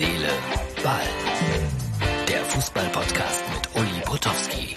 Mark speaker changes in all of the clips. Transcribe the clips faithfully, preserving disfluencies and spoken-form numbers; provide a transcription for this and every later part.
Speaker 1: Seele, Ball. Der Fußball-Podcast mit Uli Potowski.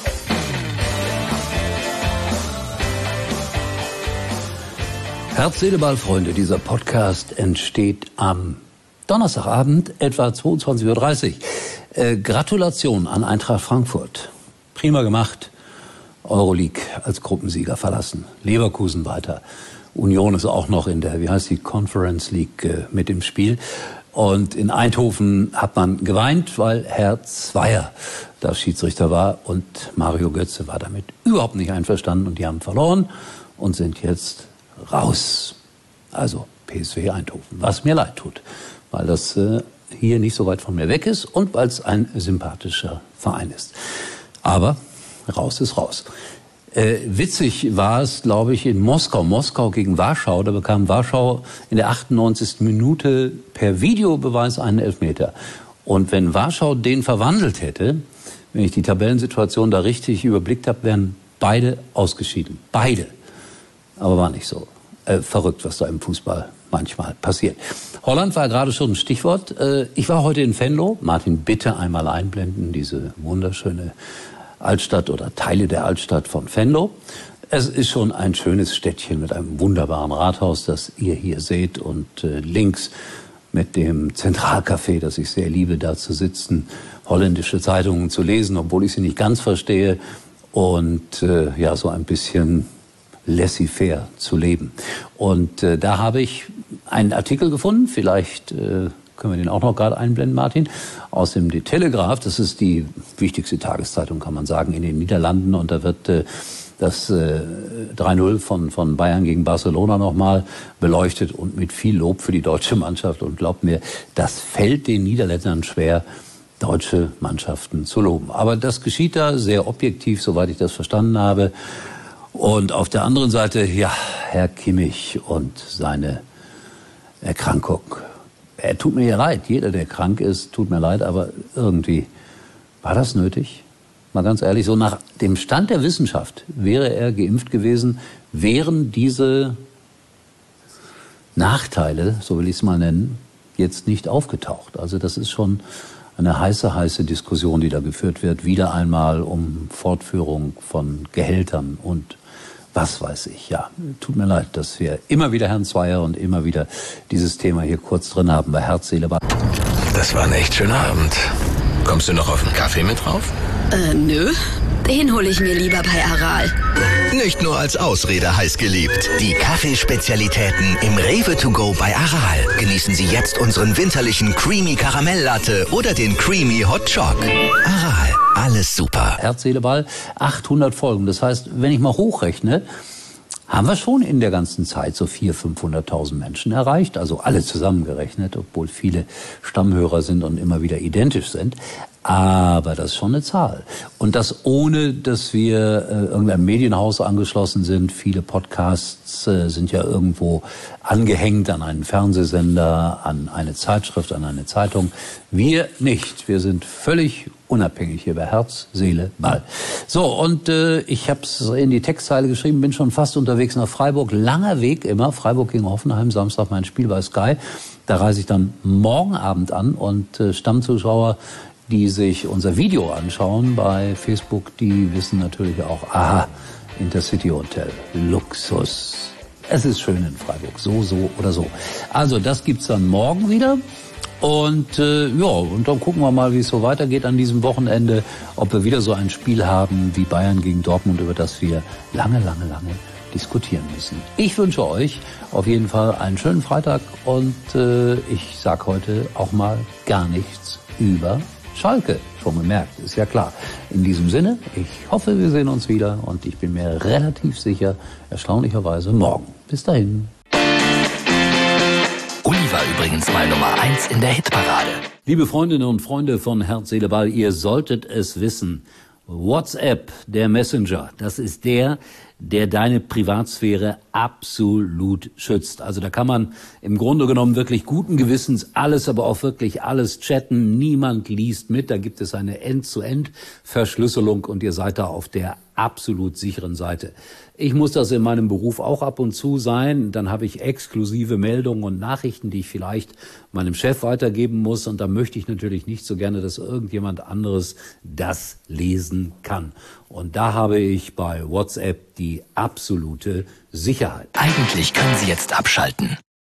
Speaker 2: Herz, Seele, Ball, Freunde. Dieser Podcast entsteht am Donnerstagabend, etwa zweiundzwanzig Uhr dreißig. Äh, Gratulation an Eintracht Frankfurt. Prima gemacht. Euroleague als Gruppensieger verlassen. Leverkusen weiter. Union ist auch noch in der, wie heißt die, Conference League äh, mit im Spiel. Und in Eindhoven hat man geweint, weil Herr Zweier da Schiedsrichter war. Und Mario Götze war damit überhaupt nicht einverstanden. Und die haben verloren und sind jetzt raus. Also P S V Eindhoven. Was mir leid tut, weil das äh, hier nicht so weit von mir weg ist und weil es ein sympathischer Verein ist. Aber raus ist raus. Äh, witzig war es, glaube ich, in Moskau. Moskau gegen Warschau. Da bekam Warschau in der achtundneunzigsten Minute per Videobeweis einen Elfmeter. Und wenn Warschau den verwandelt hätte, wenn ich die Tabellensituation da richtig überblickt habe, wären beide ausgeschieden. Beide. Aber war nicht so. Äh, verrückt, was da im Fußball manchmal passiert. Holland war gerade schon ein Stichwort. Äh, ich war heute in Venlo. Martin, bitte einmal einblenden, diese wunderschöne Altstadt oder Teile der Altstadt von Venlo. Es ist schon ein schönes Städtchen mit einem wunderbaren Rathaus, das ihr hier seht, und äh, links mit dem Zentralcafé, das ich sehr liebe, da zu sitzen, holländische Zeitungen zu lesen, obwohl ich sie nicht ganz verstehe, und äh, ja, so ein bisschen laissez-faire zu leben. Und äh, da habe ich einen Artikel gefunden, vielleicht äh, können wir den auch noch gerade einblenden, Martin, aus dem The Telegraph. Das ist die wichtigste Tageszeitung, kann man sagen, in den Niederlanden. Und da wird äh, das äh, drei null von, von Bayern gegen Barcelona nochmal beleuchtet und mit viel Lob für die deutsche Mannschaft. Und glaubt mir, das fällt den Niederländern schwer, deutsche Mannschaften zu loben. Aber das geschieht da sehr objektiv, soweit ich das verstanden habe. Und auf der anderen Seite, ja, Herr Kimmich und seine Erkrankung. Er tut mir ja leid, jeder, der krank ist, tut mir leid, aber irgendwie war das nötig? Mal ganz ehrlich, so nach dem Stand der Wissenschaft wäre er geimpft gewesen, wären diese Nachteile, so will ich es mal nennen, jetzt nicht aufgetaucht. Also das ist schon eine heiße, heiße Diskussion, die da geführt wird, wieder einmal um Fortführung von Gehältern und was weiß ich. Ja, tut mir leid, dass wir immer wieder Herrn Zweier und immer wieder dieses Thema hier kurz drin haben bei Herz, Seele, Ball.
Speaker 1: Das war ein echt schöner Abend. Kommst du noch auf einen Kaffee mit drauf?
Speaker 3: Äh, nö. Den hole ich mir lieber bei Aral.
Speaker 4: Nicht nur als Ausrede heiß geliebt. Die Kaffeespezialitäten im Rewe to go bei Aral. Genießen Sie jetzt unseren winterlichen Creamy Karamelllatte oder den Creamy Hot Choc. Aral, alles super.
Speaker 2: Herz, Seele, Ball, achthundert Folgen. Das heißt, wenn ich mal hochrechne, haben wir schon in der ganzen Zeit so vierhunderttausend, fünfhunderttausend Menschen erreicht. Also alle zusammengerechnet, obwohl viele Stammhörer sind und immer wieder identisch sind. Aber das ist schon eine Zahl. Und das ohne, dass wir äh, irgendeinem Medienhaus angeschlossen sind. Viele Podcasts äh, sind ja irgendwo angehängt an einen Fernsehsender, an eine Zeitschrift, an eine Zeitung. Wir nicht. Wir sind völlig unabhängig hier bei Herz, Seele, Ball. So, und äh, ich habe es in die Textzeile geschrieben, bin schon fast unterwegs nach Freiburg. Langer Weg immer. Freiburg gegen Hoffenheim, Samstag mein Spiel bei Sky. Da reise ich dann morgen Abend an und äh, Stammzuschauer, die sich unser Video anschauen bei Facebook, die wissen natürlich auch, aha, Intercity Hotel, Luxus. Es ist schön in Freiburg, so, so oder so. Also das gibt's dann morgen wieder. Und äh, ja, und dann gucken wir mal, wie es so weitergeht an diesem Wochenende, ob wir wieder so ein Spiel haben wie Bayern gegen Dortmund, über das wir lange, lange, lange diskutieren müssen. Ich wünsche euch auf jeden Fall einen schönen Freitag und äh, ich sag heute auch mal gar nichts über Schalke, schon gemerkt, ist ja klar. In diesem Sinne, ich hoffe, wir sehen uns wieder und ich bin mir relativ sicher, erstaunlicherweise morgen. Bis dahin.
Speaker 1: Uli war übrigens mal Nummer eins in der Hitparade.
Speaker 2: Liebe Freundinnen und Freunde von Herz, Seele, Ball, ihr solltet es wissen. WhatsApp, der Messenger, das ist der, der deine Privatsphäre absolut schützt. Also da kann man im Grunde genommen wirklich guten Gewissens alles, aber auch wirklich alles chatten. Niemand liest mit. Da gibt es eine End-zu-End-Verschlüsselung und ihr seid da auf der absolut sicheren Seite. Ich muss das in meinem Beruf auch ab und zu sein. Dann habe ich exklusive Meldungen und Nachrichten, die ich vielleicht meinem Chef weitergeben muss. Und da möchte ich natürlich nicht so gerne, dass irgendjemand anderes das lesen kann. Und da habe ich bei WhatsApp die absolute Sicherheit.
Speaker 4: Eigentlich können Sie jetzt abschalten.